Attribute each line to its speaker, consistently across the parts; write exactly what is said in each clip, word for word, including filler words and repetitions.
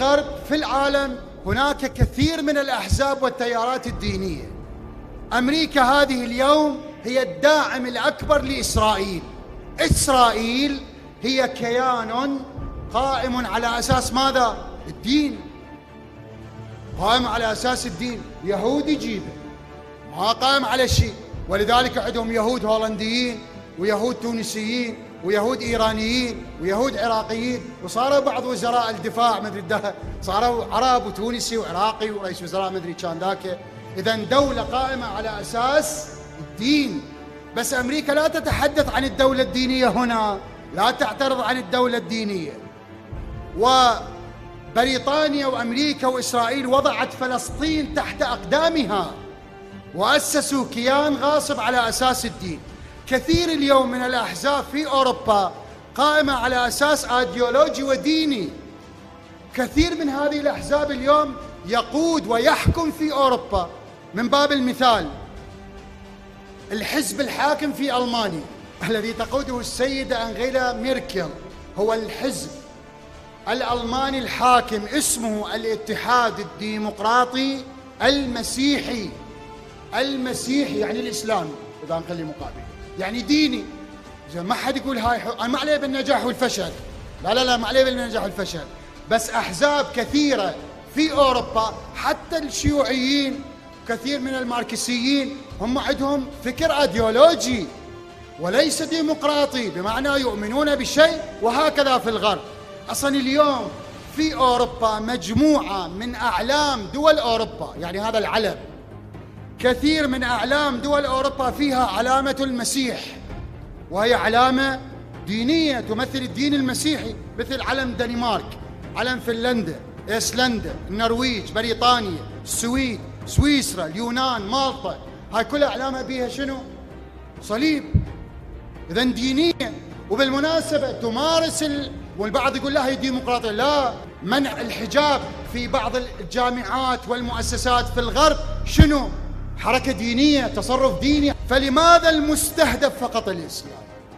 Speaker 1: الغرب في العالم هناك كثير من الأحزاب والتيارات الدينية. أمريكا هذه اليوم هي الداعم الأكبر لإسرائيل. إسرائيل هي كيان قائم على أساس ماذا؟ الدين. قائم على أساس الدين. يهود يجيبه، ما قائم على شيء. ولذلك عندهم يهود هولنديين ويهود تونسيين ويهود إيرانيين ويهود عراقيين، وصاروا بعض وزراء الدفاع مدري صاروا عرب وتونسي وعراقي ورئيس وزراء مدري كان ذاك. إذن دولة قائمة على أساس الدين. بس أمريكا لا تتحدث عن الدولة الدينية هنا، لا تعترض عن الدولة الدينية. وبريطانيا وأمريكا وإسرائيل وضعت فلسطين تحت أقدامها وأسسوا كيان غاصب على أساس الدين. كثير اليوم من الأحزاب في أوروبا قائمة على أساس أيديولوجي وديني. كثير من هذه الأحزاب اليوم يقود ويحكم في أوروبا. من باب المثال الحزب الحاكم في ألمانيا الذي تقوده السيدة أنغيلا ميركل هو الحزب الألماني الحاكم، اسمه الاتحاد الديمقراطي المسيحي. المسيحي يعني الإسلامي، إذا نخلي مقابل يعني ديني. ما حد يقول هاي أنا ما عليه بالنجاح والفشل، لا لا لا ما عليه بالنجاح والفشل. بس أحزاب كثيرة في أوروبا حتى الشيوعيين كثير من الماركسيين هم عندهم فكر أيديولوجي وليس ديمقراطي، بمعنى يؤمنون بشيء. وهكذا في الغرب. أصلا اليوم في أوروبا مجموعة من أعلام دول أوروبا، يعني هذا العلم، كثير من أعلام دول أوروبا فيها علامة المسيح، وهي علامة دينية تمثل الدين المسيحي، مثل علم دنمارك، علم فنلندا، ايسلندا، النرويج، بريطانيا، السويد، سويسرا، اليونان، مالطا. هاي كلها أعلامها بيها شنو؟ صليب. إذن دينية. وبالمناسبة تمارس ال... والبعض يقول لا هي ديمقراطية. لا، منع الحجاب في بعض الجامعات والمؤسسات في الغرب شنو؟ حركة دينية، تصرف ديني. فلماذا المستهدف فقط الإسلام؟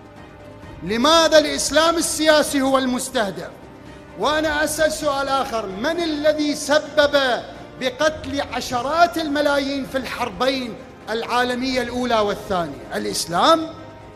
Speaker 1: لماذا الإسلام السياسي هو المستهدف؟ وأنا أسأل سؤال آخر: من الذي سبب بقتل عشرات الملايين في الحربين العالمية الأولى والثانية؟ الإسلام؟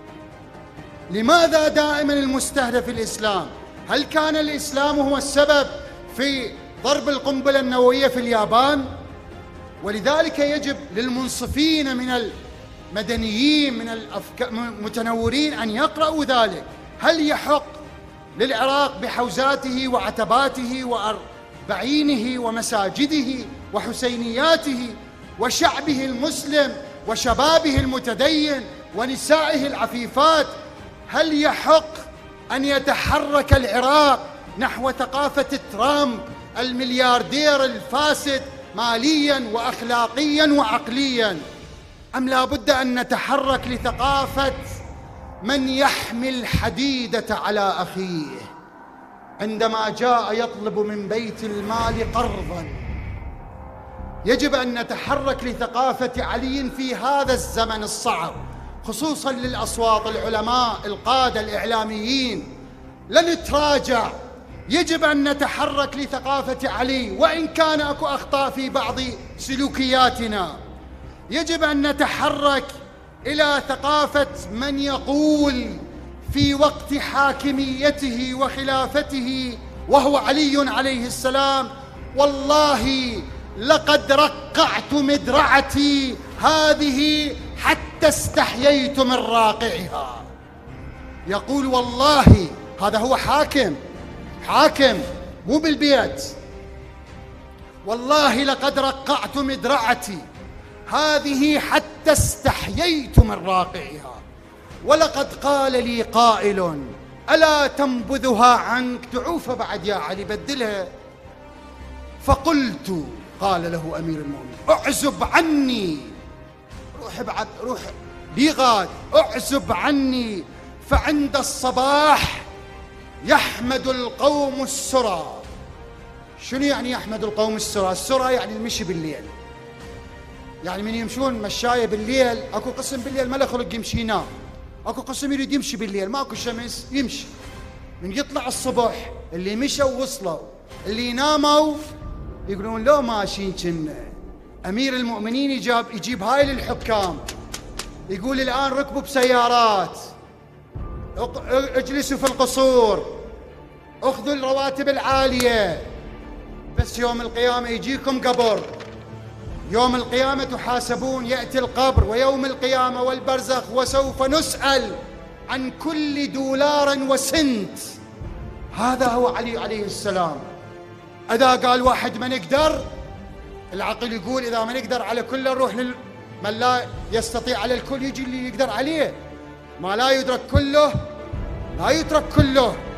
Speaker 1: لماذا دائما المستهدف الإسلام؟ هل كان الإسلام هو السبب في ضرب القنبلة النووية في اليابان؟ ولذلك يجب للمنصفين من المدنيين من المتنورين أن يقرأوا ذلك. هل يحق للعراق بحوزاته وعتباته وأربعينه ومساجده وحسينياته وشعبه المسلم وشبابه المتدين ونسائه العفيفات، هل يحق أن يتحرك العراق نحو ثقافة ترامب الملياردير الفاسد مالياً وأخلاقياً وعقلياً؟ أم لا بد أن نتحرك لثقافة من يحمي الحديدة على أخيه عندما جاء يطلب من بيت المال قرضاً؟ يجب أن نتحرك لثقافة علي في هذا الزمن الصعب، خصوصاً للأصوات، العلماء، القادة، الإعلاميين. لن نتراجع. يجب أن نتحرك لثقافة علي وإن كان أكو أخطاء في بعض سلوكياتنا. يجب أن نتحرك إلى ثقافة من يقول في وقت حاكميته وخلافته وهو علي عليه السلام: والله لقد رقعت مدرعتي هذه حتى استحييت من راقعها. يقول والله، هذا هو حاكم، حاكم مو بالبيت. والله لقد رقعت مدرعتي هذه حتى استحييت من راقعها، ولقد قال لي قائل: ألا تنبذها عنك؟ تعوف بعد يا علي، بدلها. فقلت، قال له أمير المؤمنين: اعزب عني، روح بعد، روح بغاد، اعزب عني، فعند الصباح يحمد القوم السرى. شنو يعني يحمد القوم السرى؟ السرى يعني المشي بالليل، يعني من يمشون مشاية بالليل. اكو قسم بالليل ما له خلق يمشي ينام، اكو قسم يريد يمشي بالليل، ماكو شمس يمشي. من يطلع الصبح اللي مشوا وصلوا اللي ناموا يقولون لو ماشيين كنا أمير المؤمنين يجاب يجيب هاي للحكام، يقول الآن ركبوا بسيارات، اجلسوا في القصور، اخذوا الرواتب العالية، بس يوم القيامة يجيكم قبر، يوم القيامة تحاسبون، يأتي القبر ويوم القيامة والبرزخ، وسوف نسأل عن كل دولار وسنت. هذا هو علي عليه السلام. إذا قال واحد ما نقدر، العقل يقول إذا ما نقدر على كل نروح لل... من لا يستطيع على الكل يجي اللي يقدر عليه، ما لا يدرك كله لا يترك كله.